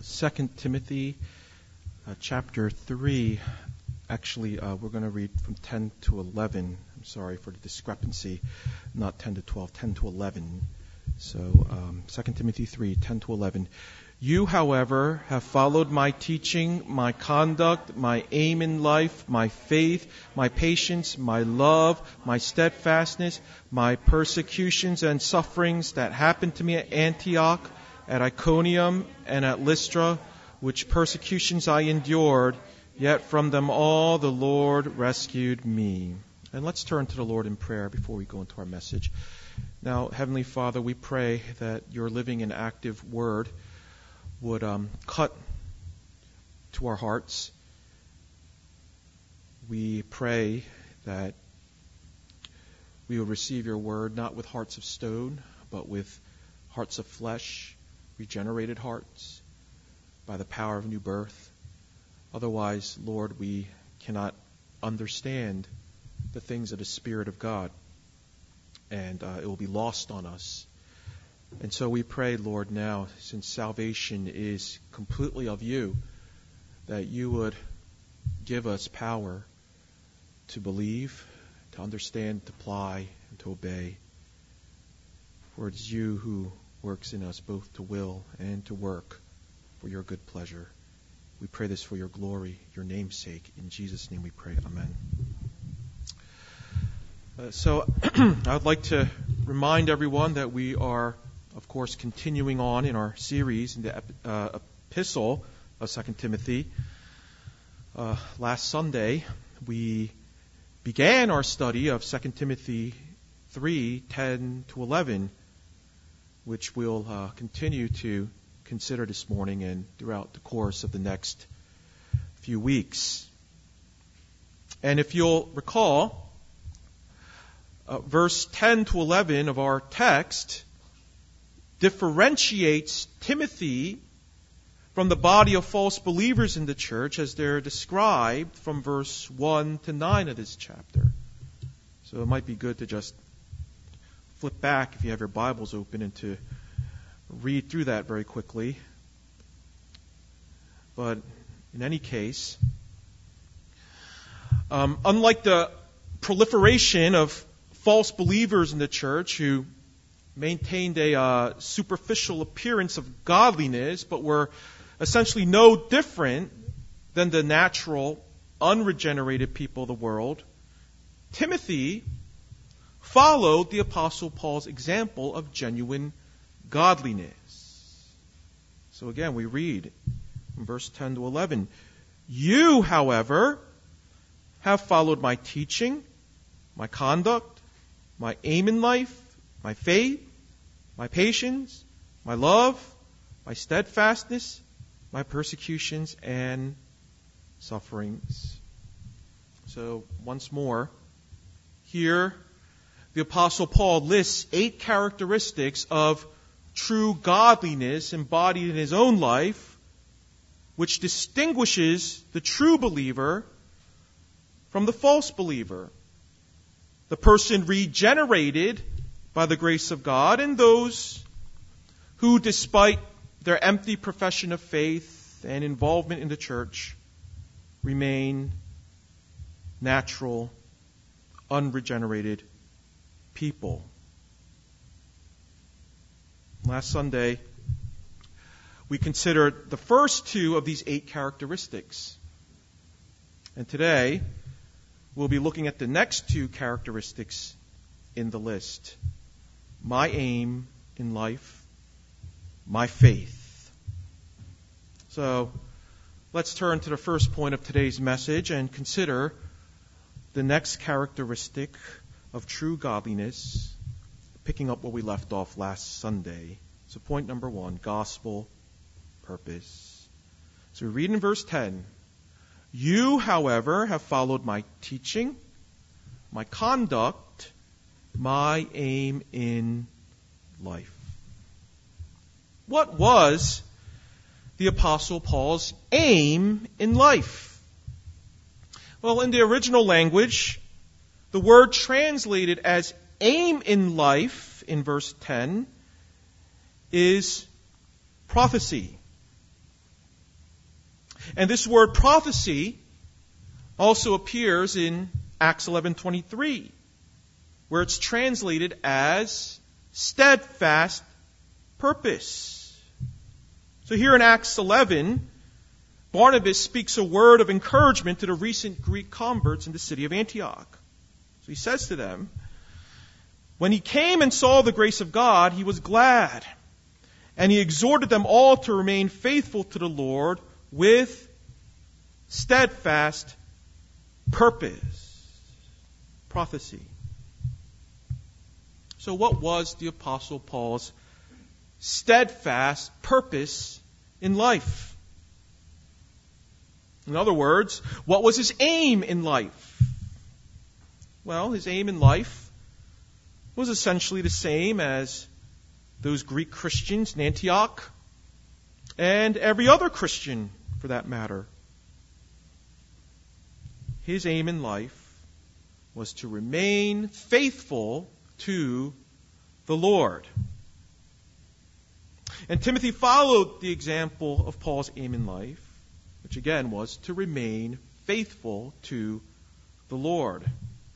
2 Timothy chapter 3. Actually, we're going to read from 10 to 11. I'm sorry for the discrepancy. Not 10 to 12, 10 to 11. So 2 Timothy 3, 10 to 11. You, however, have followed my teaching, my conduct, my aim in life, my faith, my patience, my love, my steadfastness, my persecutions and sufferings that happened to me at Antioch, at Iconium, and at Lystra, which persecutions I endured, yet from them all the Lord rescued me. And let's turn to the Lord in prayer before we go into our message. Now, Heavenly Father, we pray that your living and active word would cut to our hearts. We pray that we will receive your word not with hearts of stone, but with hearts of flesh, regenerated hearts, by the power of new birth. Otherwise, Lord, we cannot understand the things of the Spirit of God, and it will be lost on us. And so we pray, Lord, now, since salvation is completely of you, that you would give us power to believe, to understand, to apply, and to obey. For it is you who works in us both to will and to work for your good pleasure. We pray this for your glory, your name's sake. In Jesus' name we pray. Amen. So I would like to remind everyone that we are, of course, continuing on in our series in the epistle of 2 Timothy. Last Sunday, we began our study of 2 Timothy 3, 10 to 11, which we'll continue to consider this morning and throughout the course of the next few weeks. And if you'll recall, verse 10 to 11 of our text differentiates Timothy from the body of false believers in the church as they're described from verse 1 to 9 of this chapter. So it might be good to just flip back if you have your Bibles open and to read through that very quickly. But in any case, unlike the proliferation of false believers in the church who maintained a superficial appearance of godliness, but were essentially no different than the natural, unregenerated people of the world, Timothy followed the Apostle Paul's example of genuine godliness. So again, we read in verse 10 to 11, You, however, have followed my teaching, my conduct, my aim in life, my faith, my patience, my love, my steadfastness, my persecutions and sufferings. So once more, here the Apostle Paul lists 8 characteristics of true godliness embodied in his own life, which distinguishes the true believer from the false believer, the person regenerated by the grace of God, and those who, despite their empty profession of faith and involvement in the church, remain natural, unregenerated people. Last Sunday, we considered the first 2 of these 8 characteristics. And today, we'll be looking at the next 2 characteristics in the list. My aim in life, my faith. So, let's turn to the first point of today's message and consider the next characteristic of true godliness, picking up where we left off last Sunday. So point number 1, gospel purpose. So we read in verse 10, You, however, have followed my teaching, my conduct, my aim in life. What was the Apostle Paul's aim in life? Well, in the original language, the word translated as aim in life in verse 10 is prophecy. And this word prophecy also appears in Acts 11:23, where it's translated as steadfast purpose. So here in Acts 11, Barnabas speaks a word of encouragement to the recent Greek converts in the city of Antioch. So he says to them, when he came and saw the grace of God, he was glad, and he exhorted them all to remain faithful to the Lord with steadfast purpose. Prophecy. So what was the Apostle Paul's steadfast purpose in life? In other words, what was his aim in life? Well, his aim in life was essentially the same as those Greek Christians in Antioch and every other Christian for that matter. His aim in life was to remain faithful to the Lord. And Timothy followed the example of Paul's aim in life, which again was to remain faithful to the Lord.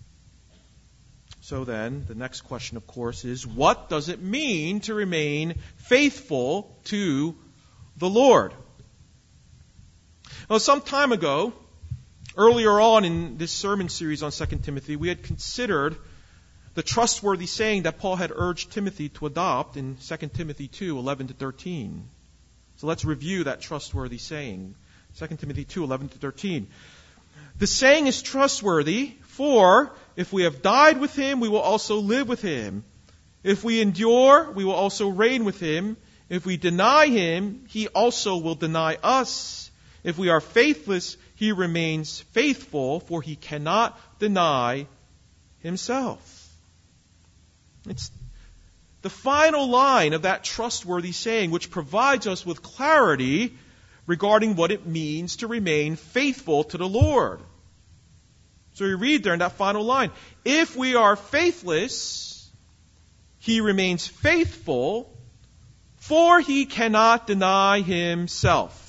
So then, the next question, of course, is what does it mean to remain faithful to the Lord? Well, some time ago, earlier on in this sermon series on 2 Timothy, we had considered the trustworthy saying that Paul had urged Timothy to adopt in 2 Timothy 2:11-13. So let's review that trustworthy saying. 2 Timothy 2:11-13. The saying is trustworthy, for if we have died with him, we will also live with him. If we endure, we will also reign with him. If we deny him, he also will deny us. If we are faithless, he remains faithful, for he cannot deny himself. It's the final line of that trustworthy saying which provides us with clarity regarding what it means to remain faithful to the Lord. So we read there in that final line, if we are faithless, he remains faithful, for he cannot deny himself.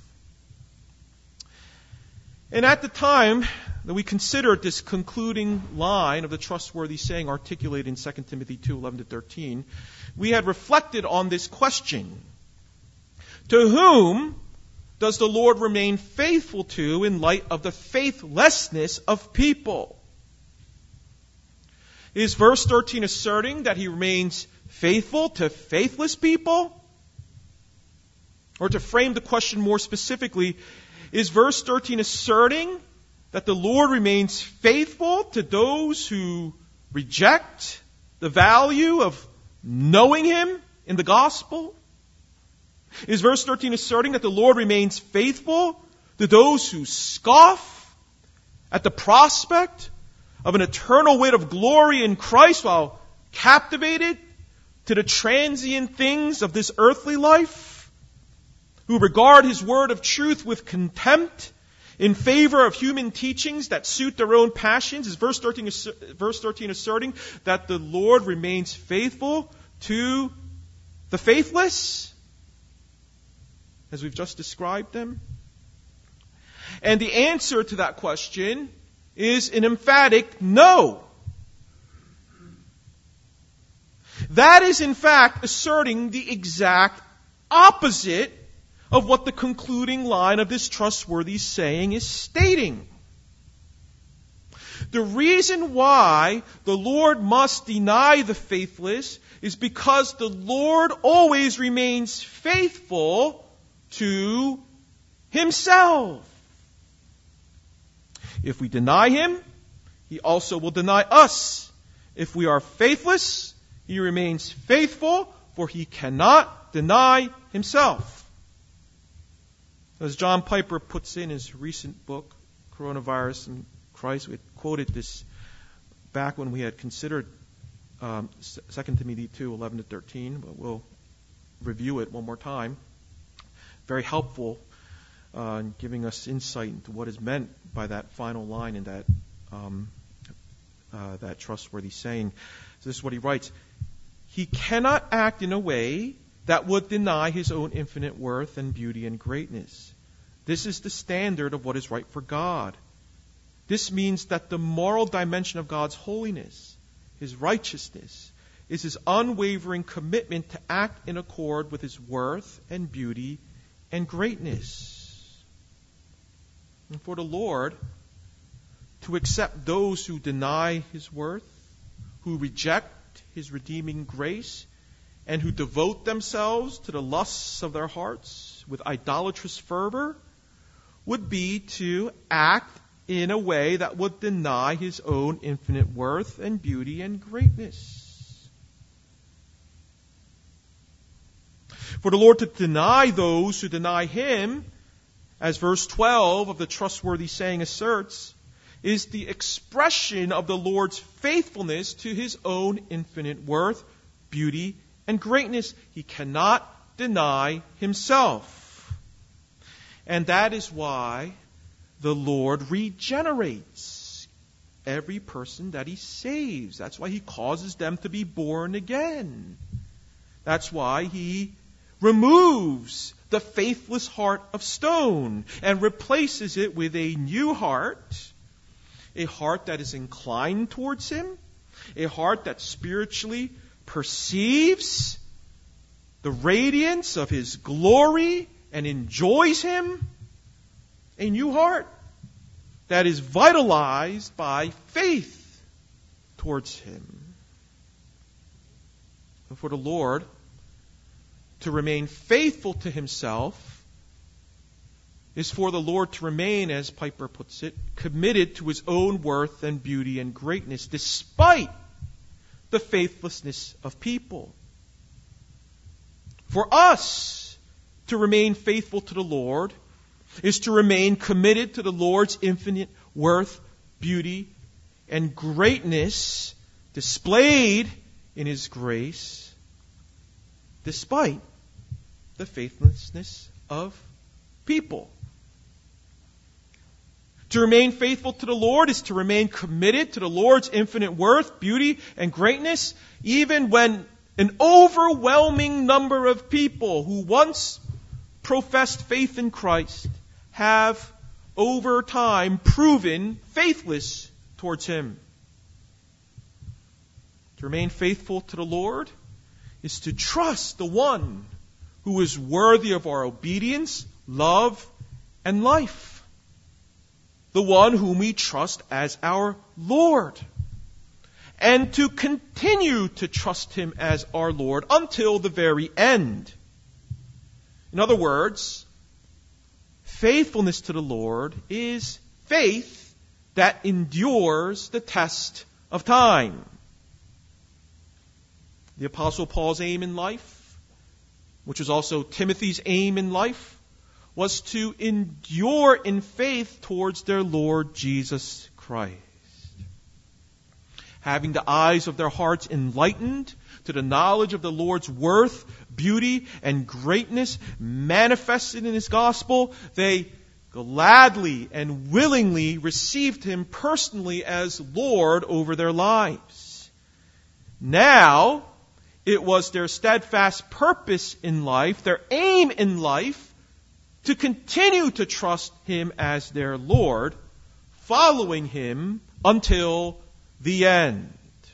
And at the time that we considered this concluding line of the trustworthy saying articulated in 2 Timothy 2:11-13, we had reflected on this question. To whom does the Lord remain faithful to in light of the faithlessness of people? Is verse 13 asserting that he remains faithful to faithless people? Or to frame the question more specifically, is verse 13 asserting that the Lord remains faithful to those who reject the value of knowing him in the gospel? Is verse 13 asserting that the Lord remains faithful to those who scoff at the prospect of an eternal weight of glory in Christ while captivated to the transient things of this earthly life? Who regard his word of truth with contempt in favor of human teachings that suit their own passions? Is verse 13 asserting that the Lord remains faithful to the faithless, as we've just described them? And the answer to that question is an emphatic no. That is, in fact, asserting the exact opposite of what the concluding line of this trustworthy saying is stating. The reason why the Lord must deny the faithless is because the Lord always remains faithful to himself. If we deny him, he also will deny us. If we are faithless, he remains faithful, for he cannot deny himself. As John Piper puts in his recent book, Coronavirus and Christ, we had quoted this back when we had considered 2 Timothy 2:11-13, but we'll review it one more time. Very helpful in giving us insight into what is meant by that final line in that trustworthy saying. So this is what he writes. He cannot act in a way that would deny his own infinite worth and beauty and greatness. This is the standard of what is right for God. This means that the moral dimension of God's holiness, His righteousness, is His unwavering commitment to act in accord with His worth and beauty and greatness. And for the Lord to accept those who deny His worth, who reject His redeeming grace, and who devote themselves to the lusts of their hearts with idolatrous fervor, would be to act in a way that would deny His own infinite worth and beauty and greatness. For the Lord to deny those who deny Him, as verse 12 of the trustworthy saying asserts, is the expression of the Lord's faithfulness to His own infinite worth, beauty, and greatness. He cannot deny Himself. And that is why the Lord regenerates every person that He saves. That's why He causes them to be born again. That's why He removes the faithless heart of stone and replaces it with a new heart, a heart that is inclined towards Him, a heart that spiritually perceives the radiance of His glory and enjoys Him, a new heart that is vitalized by faith towards Him. And for the Lord to remain faithful to Himself is for the Lord to remain, as Piper puts it, committed to His own worth and beauty and greatness, despite the faithlessness of people. For us to remain faithful to the Lord is to remain committed to the Lord's infinite worth, beauty, and greatness displayed in His grace, despite the faithlessness of people. To remain faithful to the Lord is to remain committed to the Lord's infinite worth, beauty, and greatness, even when an overwhelming number of people who once professed faith in Christ have, over time, proven faithless towards Him. To remain faithful to the Lord is to trust the one who is worthy of our obedience, love, and life. The one whom we trust as our Lord. And to continue to trust Him as our Lord until the very end. In other words, faithfulness to the Lord is faith that endures the test of time. The Apostle Paul's aim in life, which was also Timothy's aim in life, was to endure in faith towards their Lord Jesus Christ. Having the eyes of their hearts enlightened to the knowledge of the Lord's worth, beauty, and greatness manifested in His gospel, they gladly and willingly received Him personally as Lord over their lives. Now, it was their steadfast purpose in life, their aim in life, to continue to trust Him as their Lord, following Him until the end.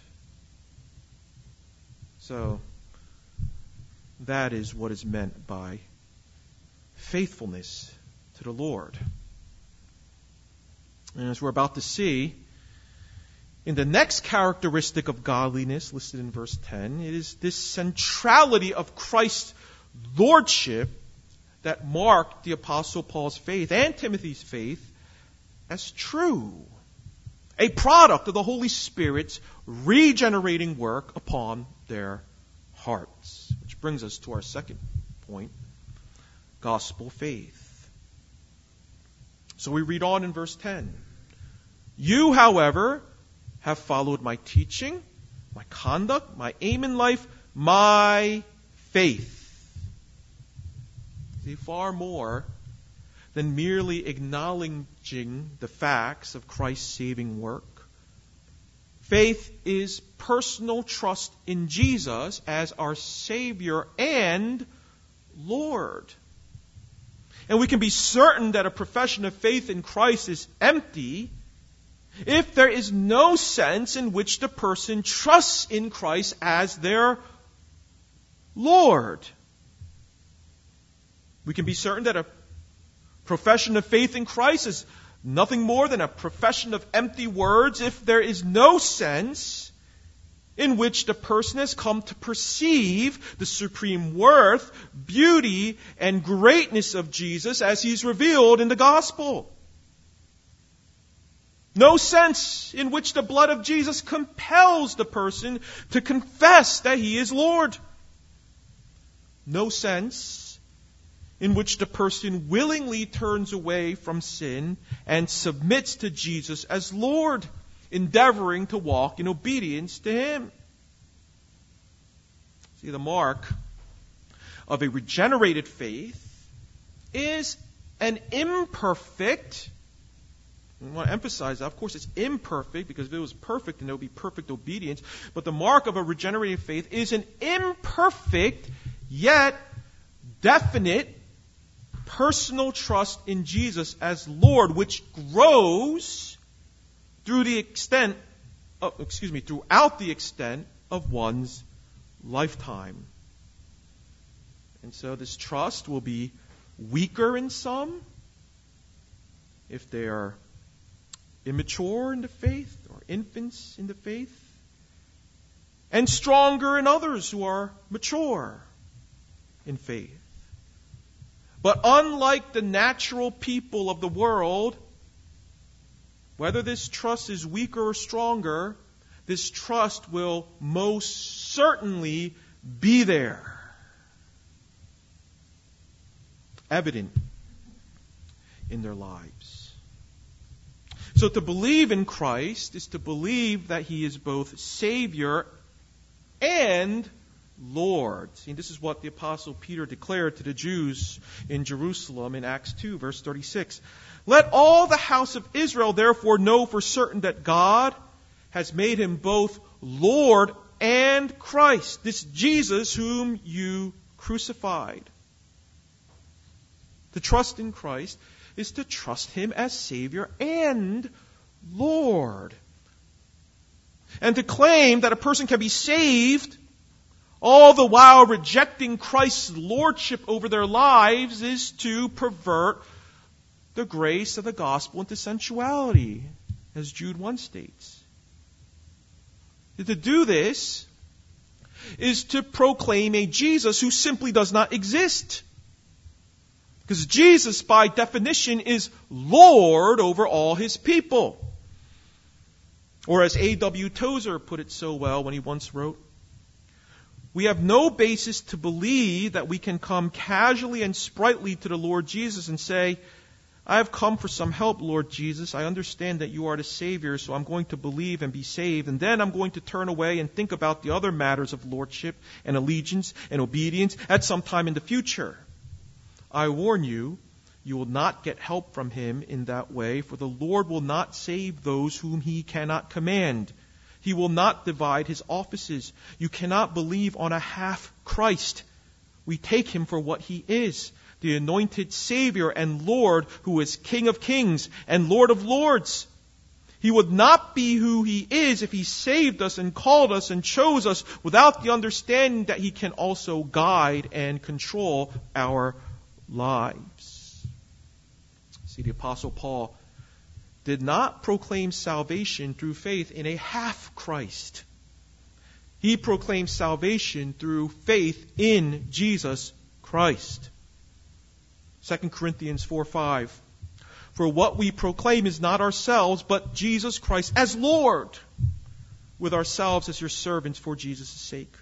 So, that is what is meant by faithfulness to the Lord. And as we're about to see, in the next characteristic of godliness listed in verse 10, it is this centrality of Christ's lordship that marked the Apostle Paul's faith and Timothy's faith as true. A product of the Holy Spirit's regenerating work upon their hearts. Which brings us to our second point, gospel faith. So we read on in verse 10. You, however, have followed my teaching, my conduct, my aim in life, my faith. See, far more than merely acknowledging the facts of Christ's saving work. Faith is personal trust in Jesus as our Savior and Lord. And we can be certain that a profession of faith in Christ is empty if there is no sense in which the person trusts in Christ as their Lord. We can be certain that a profession of faith in Christ is nothing more than a profession of empty words if there is no sense in which the person has come to perceive the supreme worth, beauty, and greatness of Jesus as He's revealed in the gospel. No sense in which the blood of Jesus compels the person to confess that He is Lord. No sense in which the person willingly turns away from sin and submits to Jesus as Lord, endeavoring to walk in obedience to Him. See, the mark of a regenerated faith is an imperfect, I want to emphasize that, of course it's imperfect, because if it was perfect then there would be perfect obedience, but the mark of a regenerated faith is an imperfect yet definite personal trust in Jesus as Lord, which grows throughout the extent of one's lifetime. And so this trust will be weaker in some if they are immature in the faith or infants in the faith, and stronger in others who are mature in faith. But unlike the natural people of the world, whether this trust is weaker or stronger, this trust will most certainly be there, evident in their lives. So to believe in Christ is to believe that He is both Savior and Lord. See, this is what the Apostle Peter declared to the Jews in Jerusalem in Acts 2, verse 36. Let all the house of Israel therefore know for certain that God has made Him both Lord and Christ, this Jesus whom you crucified. To trust in Christ is to trust Him as Savior and Lord. And to claim that a person can be saved all the while rejecting Christ's lordship over their lives is to pervert the grace of the gospel into sensuality, as Jude 1 states. To do this is to proclaim a Jesus who simply does not exist. Because Jesus, by definition, is Lord over all His people. Or as A.W. Tozer put it so well when he once wrote, we have no basis to believe that we can come casually and sprightly to the Lord Jesus and say, I have come for some help, Lord Jesus. I understand that you are the Savior, so I'm going to believe and be saved. And then I'm going to turn away and think about the other matters of lordship and allegiance and obedience at some time in the future. I warn you, you will not get help from Him in that way, for the Lord will not save those whom He cannot command. He will not divide His offices. You cannot believe on a half Christ. We take Him for what He is, the anointed Savior and Lord who is King of kings and Lord of lords. He would not be who He is if He saved us and called us and chose us without the understanding that He can also guide and control our lives. See, the Apostle Paul did not proclaim salvation through faith in a half Christ. He proclaimed salvation through faith in Jesus Christ. 2 Corinthians 4:5. For what we proclaim is not ourselves, but Jesus Christ as Lord, with ourselves as your servants for Jesus' sake.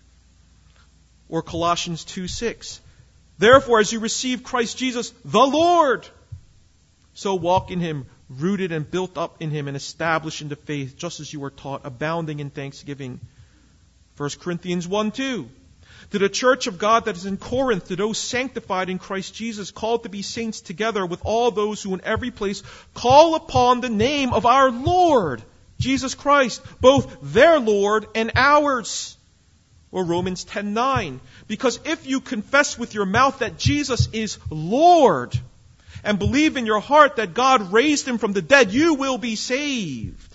Or Colossians 2:6. Therefore, as you receive Christ Jesus, the Lord, so walk in Him, rooted and built up in Him and established in the faith, just as you were taught, abounding in thanksgiving. 1 Corinthians 1:2. To the church of God that is in Corinth, to those sanctified in Christ Jesus, called to be saints together with all those who in every place call upon the name of our Lord, Jesus Christ, both their Lord and ours. Or Romans 10:9. Because if you confess with your mouth that Jesus is Lord, and believe in your heart that God raised him from the dead, you will be saved.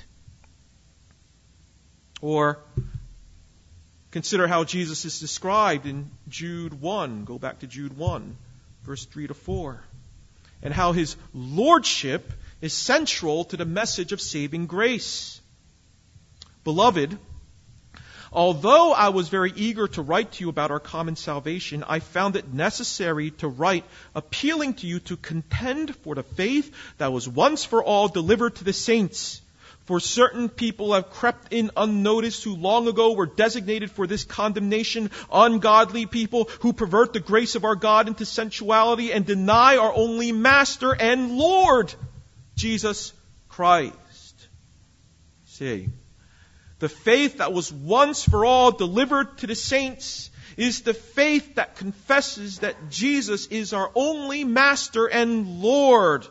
Or consider how Jesus is described in Jude 1. Go back to Jude 1, verse 3 to 4. And how his lordship is central to the message of saving grace. Beloved, although I was very eager to write to you about our common salvation, I found it necessary to write appealing to you to contend for the faith that was once for all delivered to the saints. For certain people have crept in unnoticed who long ago were designated for this condemnation, ungodly people who pervert the grace of our God into sensuality and deny our only Master and Lord, Jesus Christ. See, the faith that was once for all delivered to the saints is the faith that confesses that Jesus is our only Master and Lord.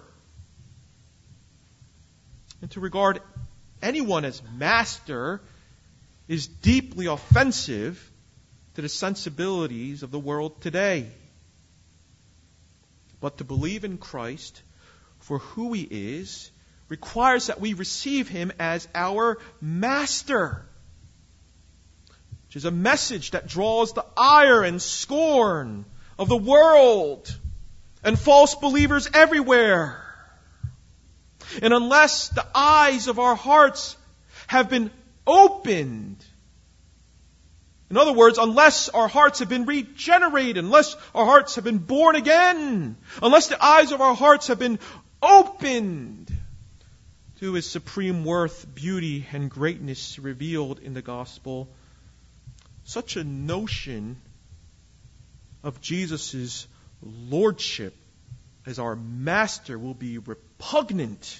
And to regard anyone as master is deeply offensive to the sensibilities of the world today. But to believe in Christ for who he is requires that we receive him as our master, which is a message that draws the ire and scorn of the world and false believers everywhere. And unless the eyes of our hearts have been opened, in other words, unless our hearts have been regenerated, unless our hearts have been born again, unless the eyes of our hearts have been opened to his supreme worth, beauty, and greatness revealed in the gospel, such a notion of Jesus' lordship as our master will be repugnant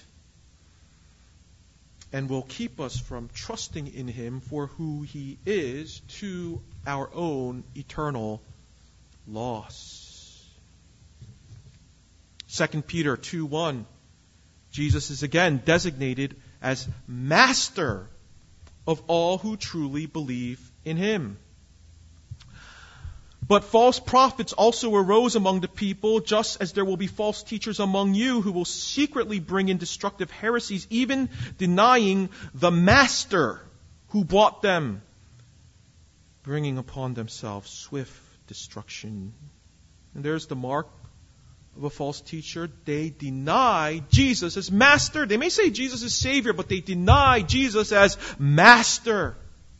and will keep us from trusting in him for who he is to our own eternal loss. 2 Peter 2:1, Jesus is again designated as master of all who truly believe in him. But false prophets also arose among the people, just as there will be false teachers among you who will secretly bring in destructive heresies, even denying the master who bought them, bringing upon themselves swift destruction. And there's the mark of a false teacher. They deny Jesus as master. They may say Jesus is Savior, but they deny Jesus as master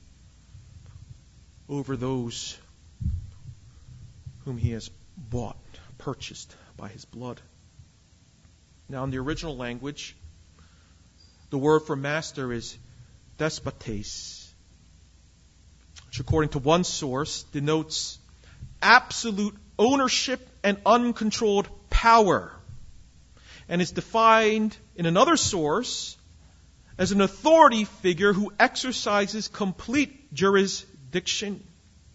over those whom he has bought, purchased by his blood. Now, in the original language, the word for master is despotes, which according to one source denotes absolute ownership and uncontrolled power, and is defined in another source as an authority figure who exercises complete jurisdiction.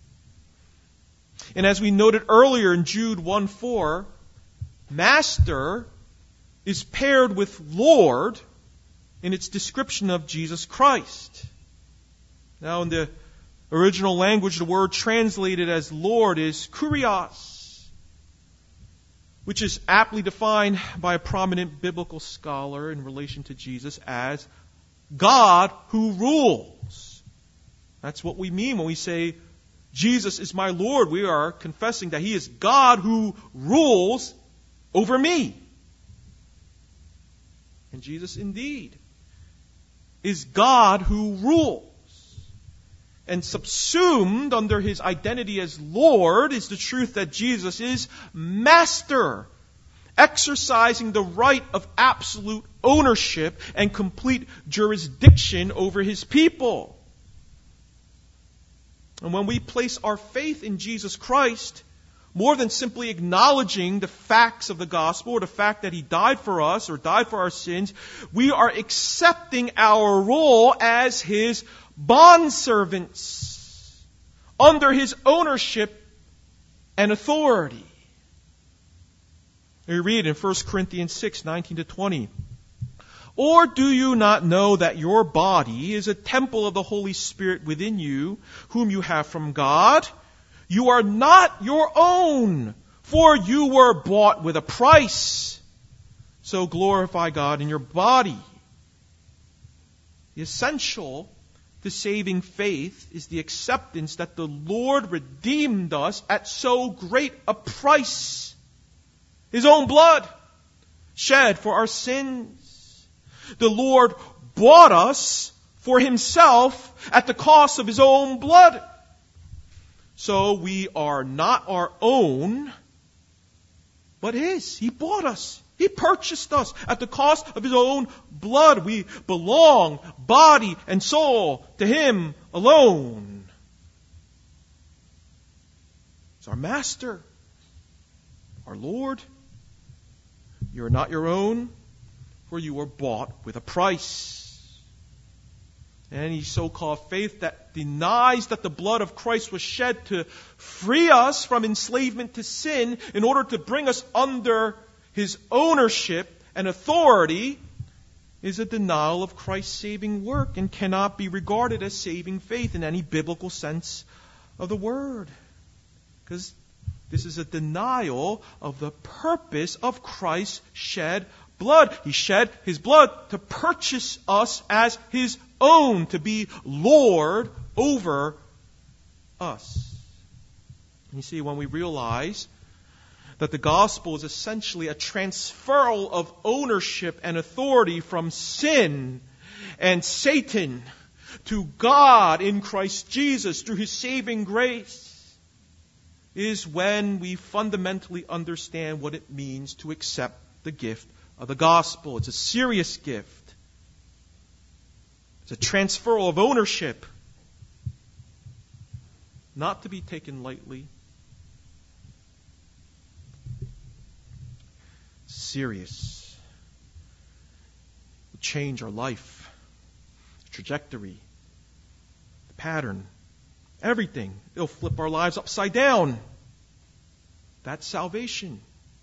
And as we noted earlier in Jude 1:4, master is paired with Lord in its description of Jesus Christ. Now, in the original language, the word translated as Lord is kurios, which is aptly defined by a prominent biblical scholar in relation to Jesus as God who rules. That's what we mean when we say Jesus is my Lord. We are confessing that he is God who rules over me. And Jesus indeed is God who rules. And subsumed under his identity as Lord is the truth that Jesus is master, exercising the right of absolute ownership and complete jurisdiction over his people. And when we place our faith in Jesus Christ, more than simply acknowledging the facts of the gospel or the fact that he died for us or died for our sins, we are accepting our role as his bondservants under his ownership and authority. We read in 1 Corinthians 6:19-20. Or do you not know that your body is a temple of the Holy Spirit within you, whom you have from God? You are not your own, for you were bought with a price. so glorify God in your body. The essential to saving faith is the acceptance that the Lord redeemed us at so great a price. His own blood shed for our sins. The Lord bought us for Himself at the cost of His own blood. So we are not our own, but His. He bought us. He purchased us at the cost of His own blood. We belong, body and soul, to Him alone. He's our Master, our Lord. You are not your own, for you were bought with a price. Any so-called faith that denies that the blood of Christ was shed to free us from enslavement to sin in order to bring us under His ownership and authority is a denial of Christ's saving work and cannot be regarded as saving faith in any biblical sense of the word. Because this is a denial of the purpose of Christ's shed blood. He shed His blood to purchase us as His own, to be Lord over us. You see, when we realize that the gospel is essentially a transferal of ownership and authority from sin and Satan to God in Christ Jesus through His saving grace, is when we fundamentally understand what it means to accept the gift of the gospel. It's a serious gift. It's a transferal of ownership, not to be taken lightly. Serious. It will change our life, the trajectory, the pattern, everything. It'll flip our lives upside down. That's salvation.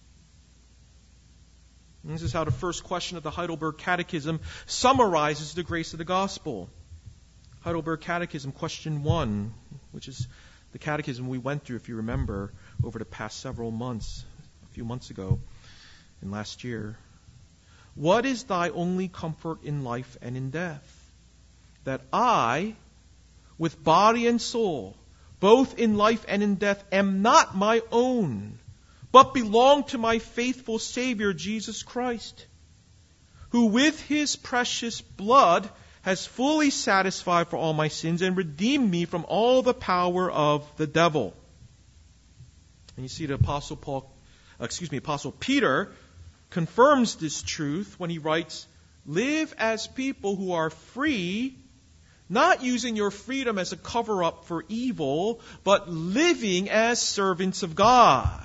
And this is how the first question of the Heidelberg Catechism summarizes the grace of the gospel. Heidelberg Catechism, question 1, which is the catechism we went through, if you remember, over the past several months, a few months ago and last year. What is thy only comfort in life and in death? That I, with body and soul, both in life and in death, am not my own, but belong to my faithful Savior, Jesus Christ, who with His precious blood has fully satisfied for all my sins and redeemed me from all the power of the devil. And you see the Apostle Peter confirms this truth when he writes, live as people who are free, not using your freedom as a cover-up for evil, but living as servants of God.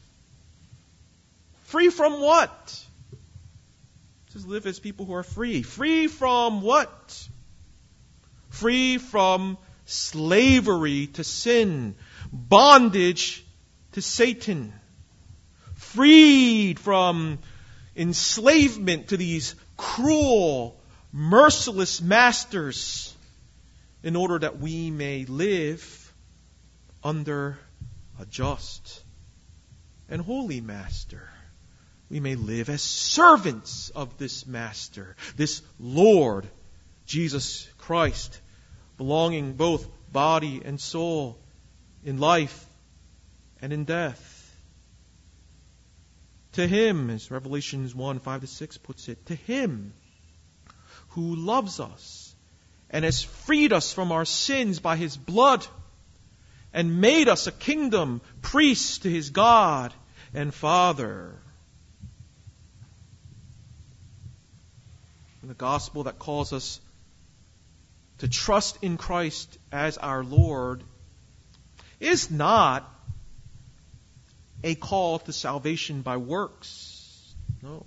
Free from what? It says live as people who are free. Free from what? Free from slavery to sin, bondage to Satan. Freed from enslavement to these cruel, merciless masters, in order that we may live under a just and holy master. We may live as servants of this master, this Lord, Jesus Christ, belonging both body and soul in life and in death. To Him, as Revelations 1:5-6 puts it, to Him who loves us and has freed us from our sins by His blood and made us a kingdom, priests to His God and Father. And the gospel that calls us to trust in Christ as our Lord is not a call to salvation by works. No.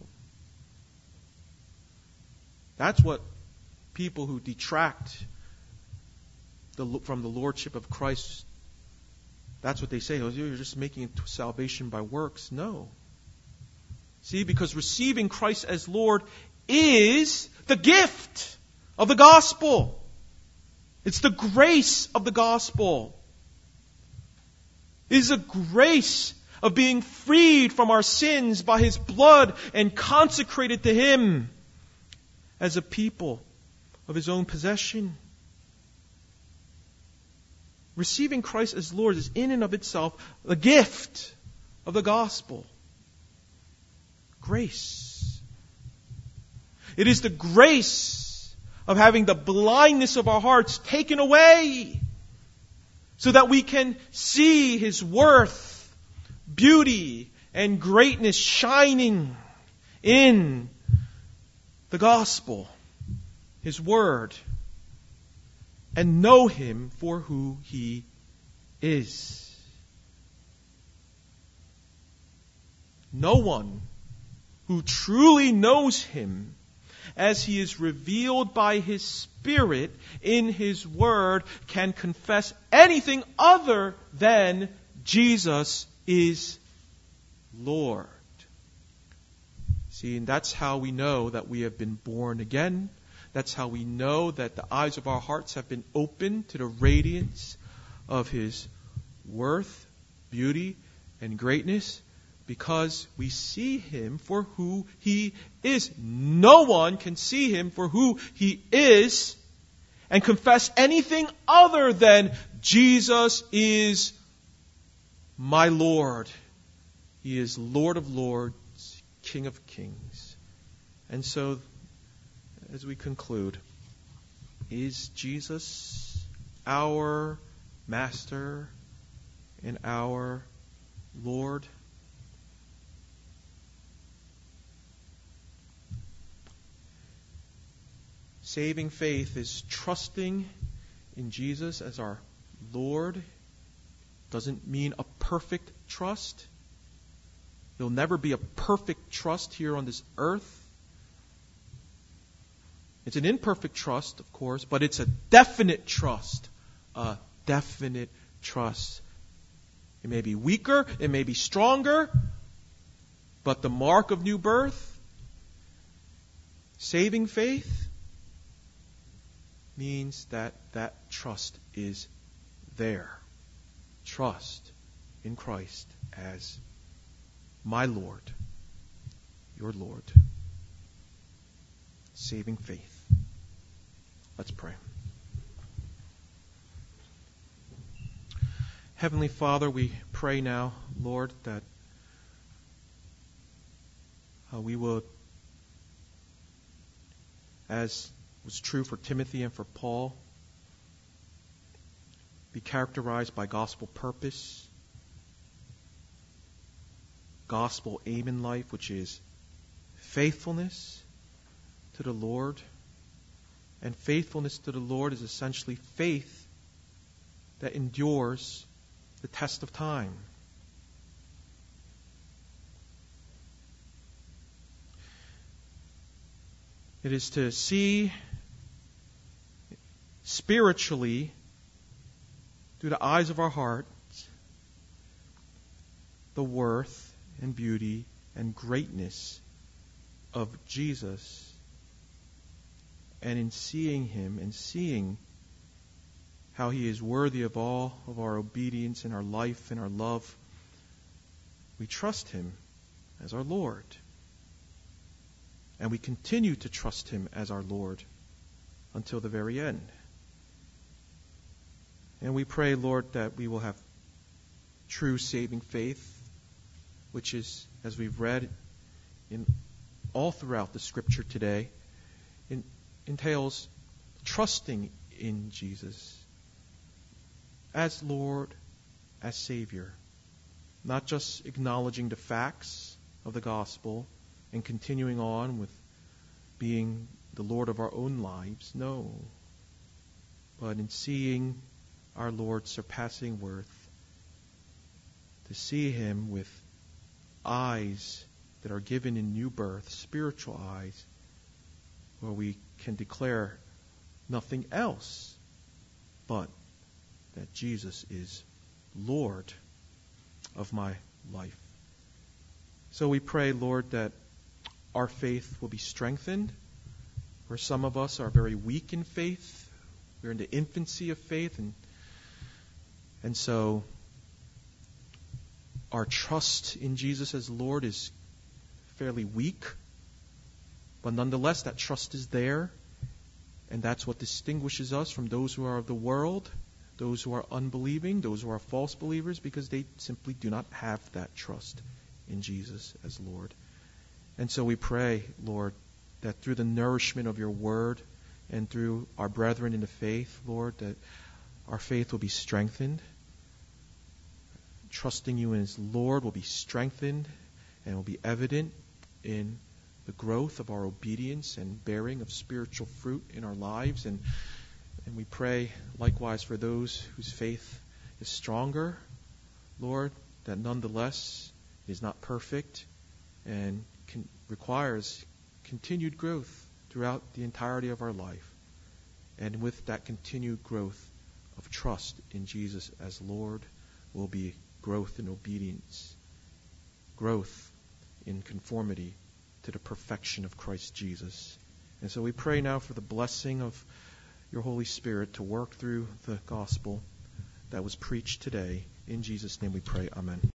That's what people who detract from the lordship of Christ, that's what they say. Oh, you're just making it to salvation by works. No. See, because receiving Christ as Lord is the gift of the gospel. It's the grace of the gospel. It is a grace of being freed from our sins by His blood and consecrated to Him as a people of His own possession. Receiving Christ as Lord is in and of itself a gift of the gospel. Grace. It is the grace of having the blindness of our hearts taken away so that we can see His worth, beauty, and greatness shining in the gospel, His word, and know Him for who He is. No one who truly knows Him as He is revealed by His Spirit in His Word can confess anything other than Jesus is Lord. See, and that's how we know that we have been born again. That's how we know that the eyes of our hearts have been opened to the radiance of His worth, beauty, and greatness, because we see Him for who He is. No one can see Him for who He is and confess anything other than Jesus is my Lord. He is Lord of lords, King of kings. And so, as we conclude, is Jesus our Master and our Lord? Saving faith is trusting in Jesus as our Lord. Doesn't mean a perfect trust. There'll never be a perfect trust here on this earth. It's an imperfect trust, of course, but it's a definite trust. A definite trust. It may be weaker, it may be stronger, but the mark of new birth, saving faith, means that that trust is there. Trust in Christ as my Lord, your Lord. Saving faith. Let's pray. Heavenly Father, we pray now, Lord, that we will, as was true for Timothy and for Paul, be characterized by gospel purpose, gospel aim in life, which is faithfulness to the Lord. And faithfulness to the Lord is essentially faith that endures the test of time. It is to see spiritually, through the eyes of our hearts, the worth and beauty and greatness of Jesus. And in seeing Him and seeing how He is worthy of all of our obedience and our life and our love, we trust Him as our Lord. And we continue to trust Him as our Lord until the very end. And we pray, Lord, that we will have true saving faith, which is, as we've read in all throughout the Scripture today, entails trusting in Jesus as Lord, as Savior. Not just acknowledging the facts of the gospel and continuing on with being the Lord of our own lives. No. But in seeing our Lord's surpassing worth, to see Him with eyes that are given in new birth, spiritual eyes, where we can declare nothing else but that Jesus is Lord of my life. So we pray, Lord, that our faith will be strengthened, where some of us are very weak in faith. We're in the infancy of faith, and so our trust in Jesus as Lord is fairly weak, but nonetheless that trust is there, and that's what distinguishes us from those who are of the world, those who are unbelieving, those who are false believers, because they simply do not have that trust in Jesus as Lord. And so we pray, Lord, that through the nourishment of your word and through our brethren in the faith, Lord, that our faith will be strengthened. Trusting you as Lord will be strengthened and will be evident in the growth of our obedience and bearing of spiritual fruit in our lives. And we pray likewise for those whose faith is stronger, Lord, that nonetheless is not perfect and requires continued growth throughout the entirety of our life. And with that continued growth of trust in Jesus as Lord will be growth in obedience, growth in conformity to the perfection of Christ Jesus. And so we pray now for the blessing of your Holy Spirit to work through the gospel that was preached today. In Jesus' name we pray. Amen.